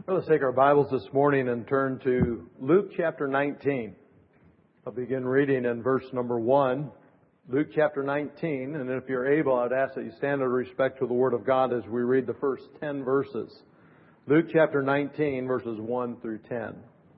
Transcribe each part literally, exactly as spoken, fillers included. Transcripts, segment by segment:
Well, let's take our Bibles this morning and turn to Luke chapter nineteen. I'll begin reading in verse number one. Luke chapter nineteen, and if you're able, I'd ask that you stand in respect to the Word of God as we read the first ten verses. Luke chapter nineteen, verses one through ten.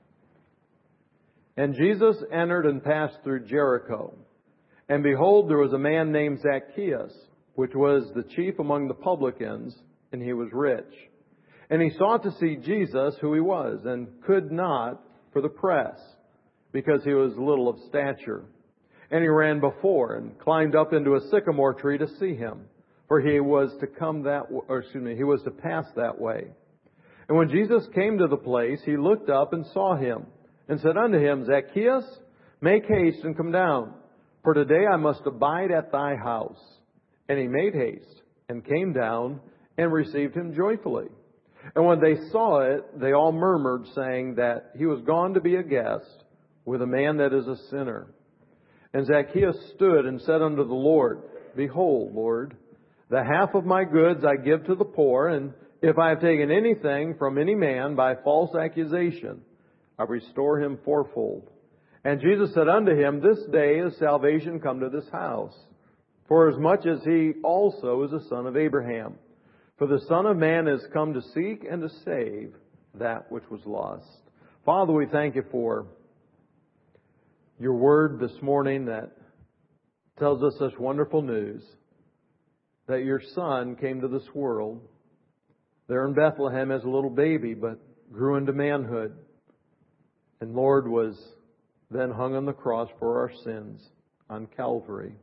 And Jesus entered and passed through Jericho. And behold, there was a man named Zacchaeus, which was the chief among the publicans, and he was rich. And he sought to see Jesus, who he was, and could not for the press, because he was little of stature. And he ran before and climbed up into a sycamore tree to see him, for he was to come that, or excuse me, he was to pass that way. And when Jesus came to the place, he looked up and saw him, and said unto him, Zacchaeus, make haste and come down, for today I must abide at thy house. And he made haste and came down and received him joyfully. And when they saw it, they all murmured, saying that he was gone to be a guest with a man that is a sinner. And Zacchaeus stood and said unto the Lord, Behold, Lord, the half of my goods I give to the poor, and if I have taken anything from any man by false accusation, I restore him fourfold. And Jesus said unto him, This day is salvation come to this house, for as much as he also is a son of Abraham. For the Son of Man is come to seek and to save that which was lost. Father, we thank you for your word this morning that tells us such wonderful news that your Son came to this world there in Bethlehem as a little baby, but grew into manhood. And Lord, was then hung on the cross for our sins on Calvary.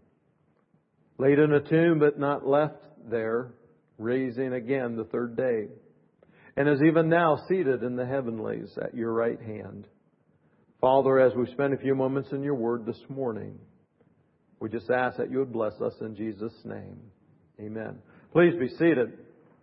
Laid in a tomb, but not left there, raising again the third day, and is even now seated in the heavenlies at your right hand. Father, as we spend a few moments in your word this morning, we just ask that you would bless us in Jesus' name. Amen. Please be seated.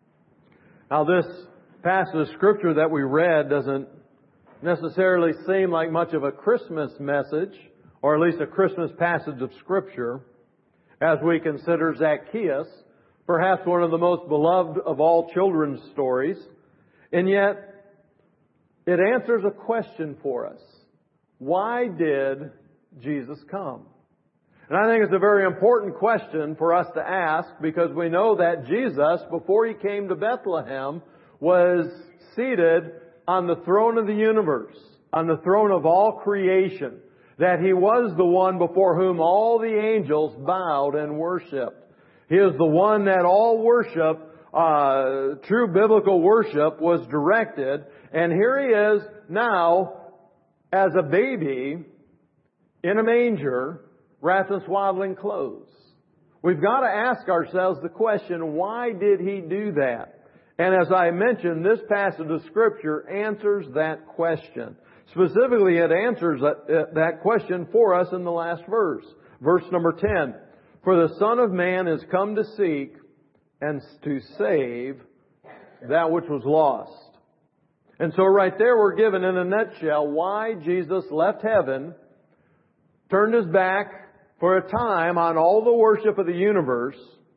Now, this passage of Scripture that we read doesn't necessarily seem like much of a Christmas message, or at least a Christmas passage of Scripture, as we consider Zacchaeus, perhaps one of the most beloved of all children's stories. And yet, it answers a question for us. Why did Jesus come? And I think it's a very important question for us to ask, because we know that Jesus, before he came to Bethlehem, was seated on the throne of the universe, on the throne of all creation, that he was the one before whom all the angels bowed and worshiped. He is the one that all worship, uh, true biblical worship, was directed. And here he is now as a baby in a manger, wrapped in swaddling clothes. We've got to ask ourselves the question, why did he do that? And as I mentioned, this passage of Scripture answers that question. Specifically, it answers that, that question for us in the last verse. Verse number ten. For the Son of Man is come to seek and to save that which was lost. And so right there we're given in a nutshell why Jesus left heaven, turned his back for a time on all the worship of the universe,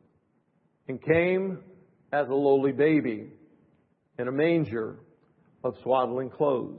and came as a lowly baby in a manger of swaddling clothes.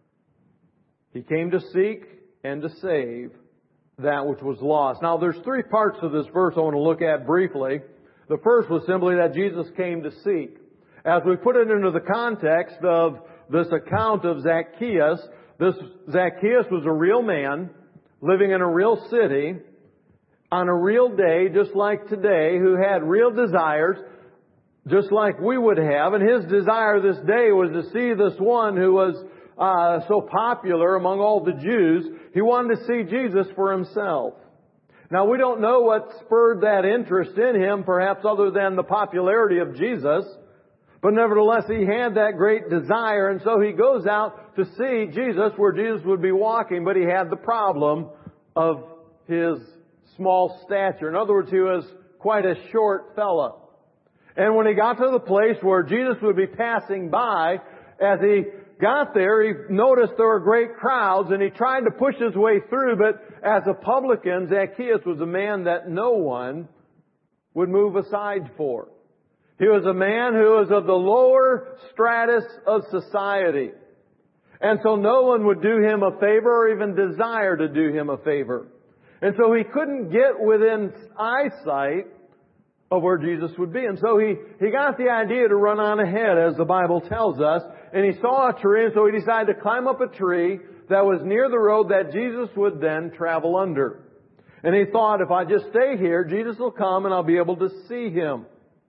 He came to seek and to save that which was lost. Now, there's three parts to this verse I want to look at briefly. The first was simply that Jesus came to seek. As we put it into the context of this account of Zacchaeus, this Zacchaeus was a real man living in a real city on a real day, just like today, who had real desires, just like we would have. And his desire this day was to see this one who was Uh, so popular among all the Jews. He wanted to see Jesus for himself. Now, we don't know what spurred that interest in him, perhaps other than the popularity of Jesus. But nevertheless, he had that great desire, and so he goes out to see Jesus where Jesus would be walking, but he had the problem of his small stature. In other words, he was quite a short fella. And when he got to the place where Jesus would be passing by, as he got there, he noticed there were great crowds, and he tried to push his way through, but as a publican, Zacchaeus was a man that no one would move aside for. He was a man who was of the lower stratus of society. And so no one would do him a favor or even desire to do him a favor. And so he couldn't get within eyesight of where Jesus would be. And so he, he got the idea to run on ahead, as the Bible tells us. And he saw a tree, and so he decided to climb up a tree that was near the road that Jesus would then travel under. And he thought, if I just stay here, Jesus will come and I'll be able to see Him.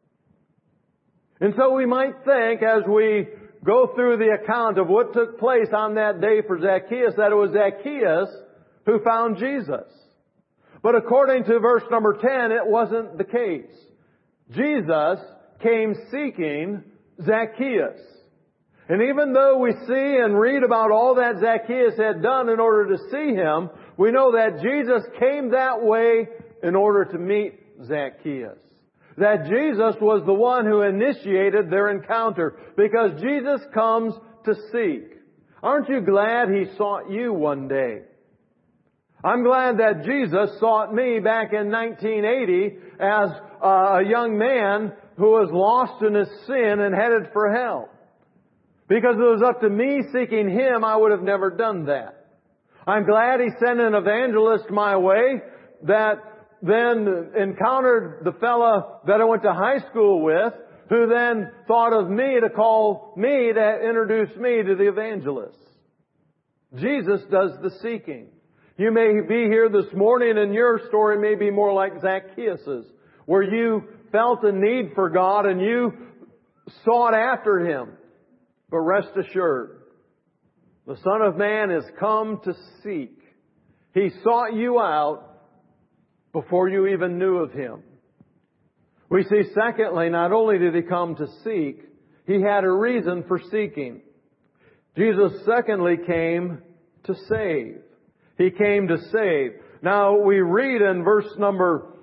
And so we might think, as we go through the account of what took place on that day for Zacchaeus, that it was Zacchaeus who found Jesus. But according to verse number ten, it wasn't the case. Jesus came seeking Zacchaeus. And even though we see and read about all that Zacchaeus had done in order to see Him, we know that Jesus came that way in order to meet Zacchaeus. That Jesus was the one who initiated their encounter, because Jesus comes to seek. Aren't you glad He sought you one day? I'm glad that Jesus sought me back in nineteen eighty as a young man who was lost in his sin and headed for hell. Because if it was up to me seeking Him, I would have never done that. I'm glad He sent an evangelist my way that then encountered the fella that I went to high school with, who then thought of me to call me to introduce me to the evangelist. Jesus does the seeking. You may be here this morning and your story may be more like Zacchaeus', where you felt a need for God and you sought after Him. But rest assured, the Son of Man has come to seek. He sought you out before you even knew of Him. We see, secondly, not only did He come to seek, He had a reason for seeking. Jesus, secondly, came to save. He came to save. Now, we read in verse number,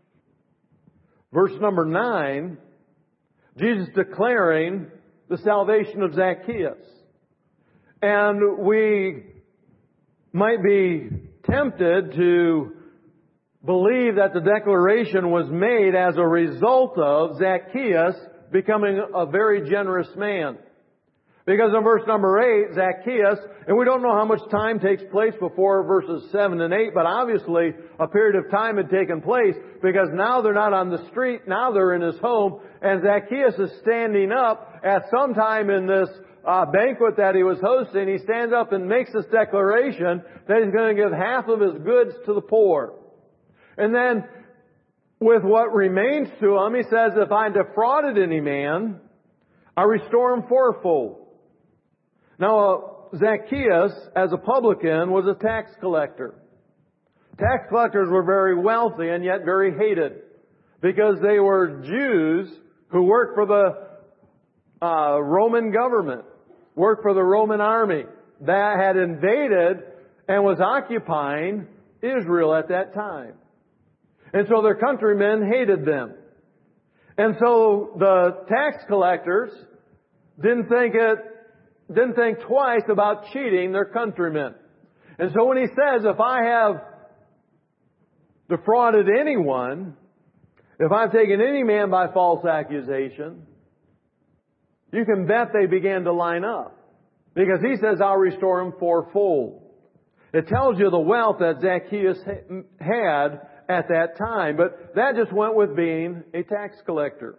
verse number nine, Jesus declaring the salvation of Zacchaeus. And we might be tempted to believe that the declaration was made as a result of Zacchaeus becoming a very generous man. Because in verse number eight, Zacchaeus, and we don't know how much time takes place before verses seven and eight, but obviously a period of time had taken place, because now they're not on the street, now they're in his home, and Zacchaeus is standing up at some time in this uh, banquet that he was hosting. He stands up and makes this declaration that he's going to give half of his goods to the poor. And then, with what remains to him, he says, if I defrauded any man, I restore him fourfold. Now, Zacchaeus, as a publican, was a tax collector. Tax collectors were very wealthy and yet very hated, because they were Jews who worked for the uh, Roman government, worked for the Roman army that had invaded and was occupying Israel at that time. And so their countrymen hated them. And so the tax collectors didn't think it, didn't think twice about cheating their countrymen. And so when he says, if I have defrauded anyone, if I've taken any man by false accusation, you can bet they began to line up. Because he says, I'll restore him fourfold. It tells you the wealth that Zacchaeus had at that time. But that just went with being a tax collector.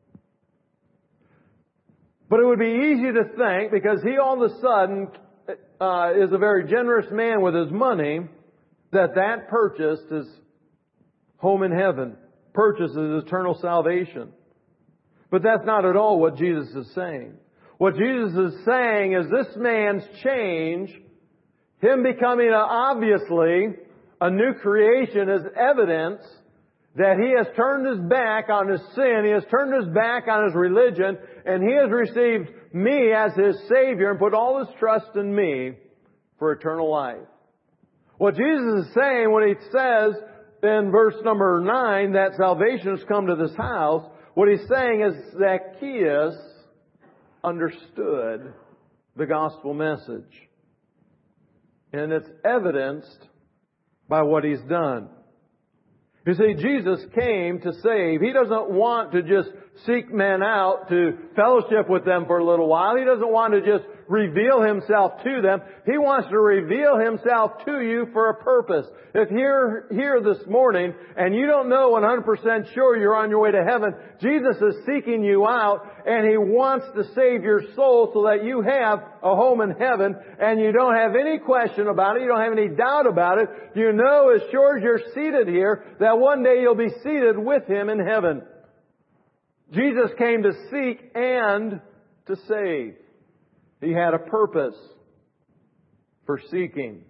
But it would be easy to think, because he all of a sudden uh, is a very generous man with his money, that that purchased his home in heaven, purchased his eternal salvation. But that's not at all what Jesus is saying. What Jesus is saying is this man's change, him becoming a, obviously a new creation, is evidence that he has turned his back on his sin, he has turned his back on his religion, and he has received me as his Savior and put all his trust in me for eternal life. What Jesus is saying when he says in verse number nine that salvation has come to this house, what he's saying is Zacchaeus understood the gospel message. And it's evidenced by what he's done. You see, Jesus came to save. He doesn't want to just seek men out to fellowship with them for a little while. He doesn't want to just reveal Himself to them. He wants to reveal Himself to you for a purpose. If you're here this morning and you don't know one hundred percent sure you're on your way to heaven, Jesus is seeking you out and He wants to save your soul so that you have a home in heaven and you don't have any question about it. You don't have any doubt about it. You know as sure as you're seated here that one day you'll be seated with Him in heaven. Jesus came to seek and to save. He had a purpose for seeking.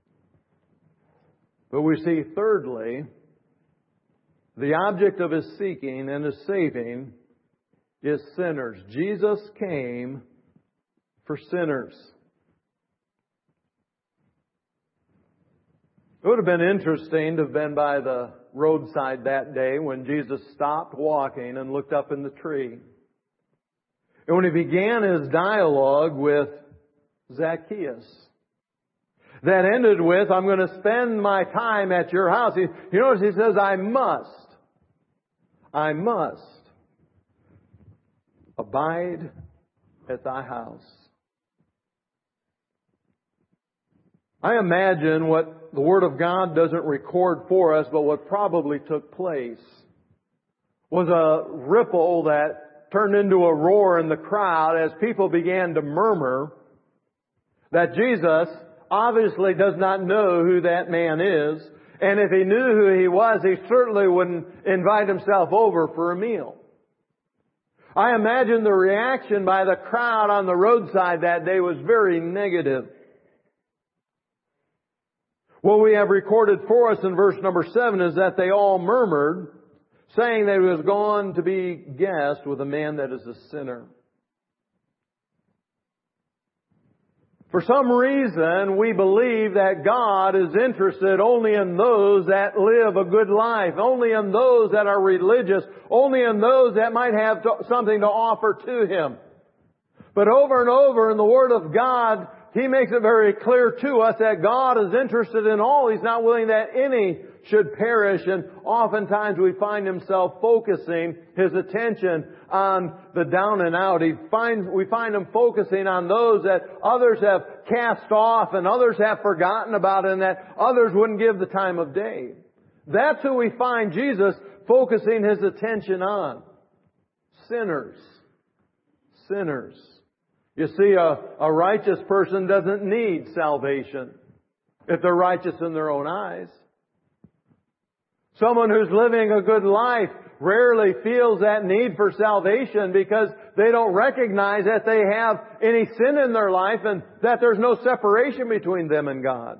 But we see thirdly, the object of His seeking and His saving is sinners. Jesus came for sinners. It would have been interesting to have been by the roadside that day when Jesus stopped walking and looked up in the tree. And when He began His dialogue with Zacchaeus, that ended with, I'm going to spend my time at your house. He, you notice He says, I must. I must abide at thy house. I imagine what the Word of God doesn't record for us, but what probably took place was a ripple that turned into a roar in the crowd as people began to murmur that Jesus obviously does not know who that man is. And if He knew who he was, He certainly wouldn't invite Himself over for a meal. I imagine the reaction by the crowd on the roadside that day was very negative. What we have recorded for us in verse number seven is that they all murmured, saying that He was going to be guest with a man that is a sinner. For some reason, we believe that God is interested only in those that live a good life, only in those that are religious, only in those that might have something to offer to Him. But over and over in the Word of God, He makes it very clear to us that God is interested in all. He's not willing that any should perish. And oftentimes we find Himself focusing His attention on the down and out. He finds, we find Him focusing on those that others have cast off and others have forgotten about and that others wouldn't give the time of day. That's who we find Jesus focusing His attention on. Sinners. Sinners. You see, a, a righteous person doesn't need salvation if they're righteous in their own eyes. Someone who's living a good life rarely feels that need for salvation because they don't recognize that they have any sin in their life and that there's no separation between them and God.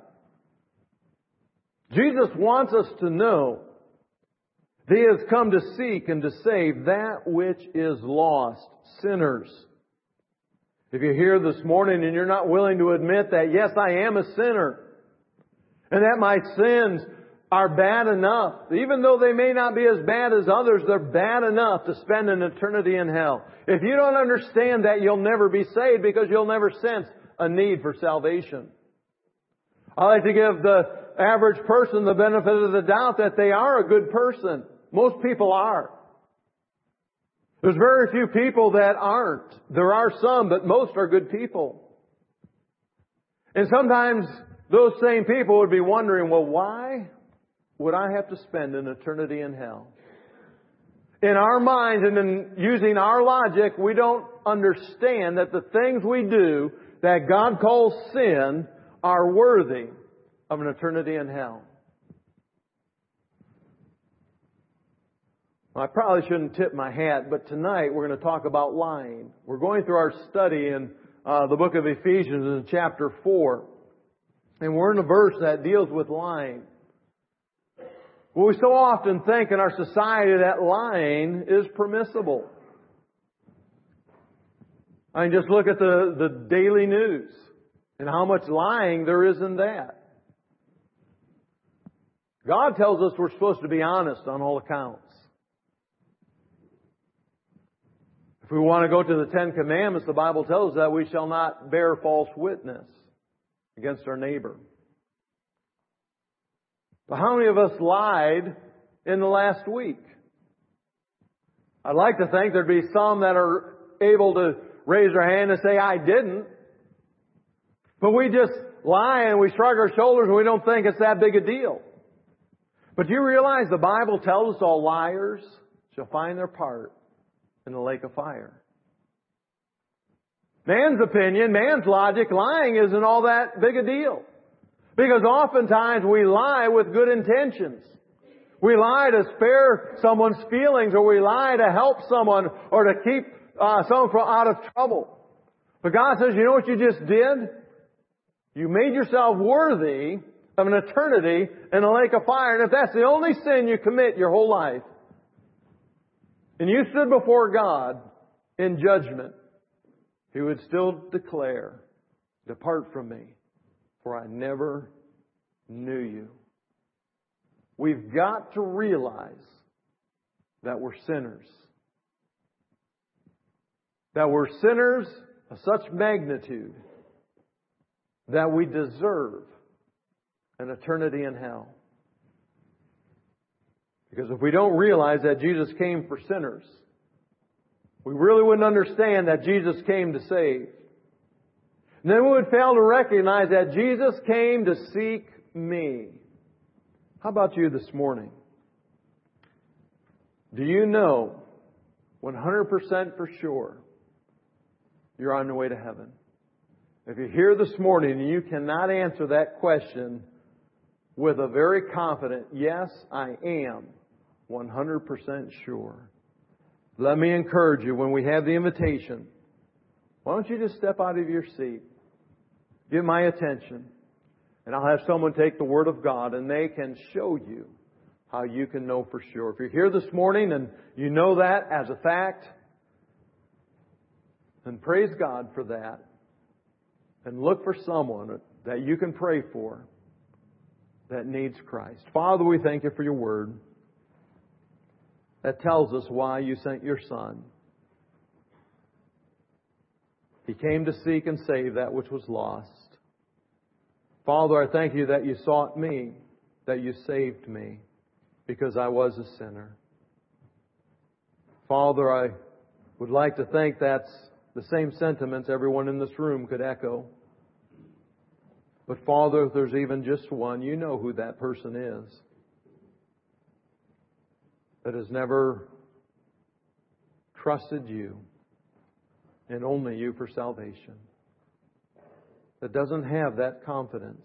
Jesus wants us to know that He has come to seek and to save that which is lost, sinners. If you're here this morning and you're not willing to admit that, yes, I am a sinner, and that my sins are bad enough, even though they may not be as bad as others, they're bad enough to spend an eternity in hell. If you don't understand that, you'll never be saved because you'll never sense a need for salvation. I like to give the average person the benefit of the doubt that they are a good person. Most people are. There's very few people that aren't. There are some, but most are good people. And sometimes those same people would be wondering, well, why would I have to spend an eternity in hell? In our minds and in using our logic, we don't understand that the things we do that God calls sin are worthy of an eternity in hell. I probably shouldn't tip my hat, but tonight we're going to talk about lying. We're going through our study in uh, the book of Ephesians in chapter four. And we're in a verse that deals with lying. Well, we so often think in our society that lying is permissible. I mean, just look at the, the daily news and how much lying there is in that. God tells us we're supposed to be honest on all accounts. If we want to go to the Ten Commandments, the Bible tells us that we shall not bear false witness against our neighbor. But how many of us lied in the last week? I'd like to think there'd be some that are able to raise their hand and say, I didn't. But we just lie and we shrug our shoulders and we don't think it's that big a deal. But you realize the Bible tells us all liars shall find their part in the lake of fire. Man's opinion, man's logic, lying isn't all that big a deal. Because oftentimes we lie with good intentions. We lie to spare someone's feelings, or we lie to help someone, or to keep uh, someone from out of trouble. But God says, you know what you just did? You made yourself worthy of an eternity in a lake of fire. And if that's the only sin you commit your whole life, and you stood before God in judgment, He would still declare, depart from me, for I never knew you. We've got to realize that we're sinners. That we're sinners of such magnitude that we deserve an eternity in hell. Because if we don't realize that Jesus came for sinners, we really wouldn't understand that Jesus came to save. And then we would fail to recognize that Jesus came to seek me. How about you this morning? Do you know one hundred percent for sure you're on your way to heaven? If you're here this morning and you cannot answer that question with a very confident, yes, I am one hundred percent sure. Let me encourage you, when we have the invitation, why don't you just step out of your seat, give my attention, and I'll have someone take the Word of God and they can show you how you can know for sure. If you're here this morning and you know that as a fact, then praise God for that. And look for someone that you can pray for that needs Christ. Father, we thank you for your Word that tells us why you sent your Son. He came to seek and save that which was lost. Father, I thank you that you sought me, that you saved me, because I was a sinner. Father, I would like to think that's the same sentiments everyone in this room could echo. But Father, if there's even just one, you know who that person is that has never trusted you and only you for salvation, that doesn't have that confidence.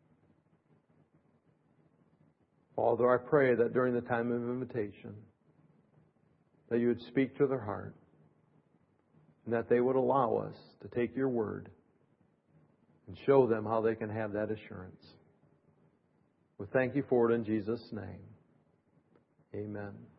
Father, I pray that during the time of invitation, that you would speak to their heart and that they would allow us to take your word and show them how they can have that assurance. We thank you for it in Jesus' name. Amen.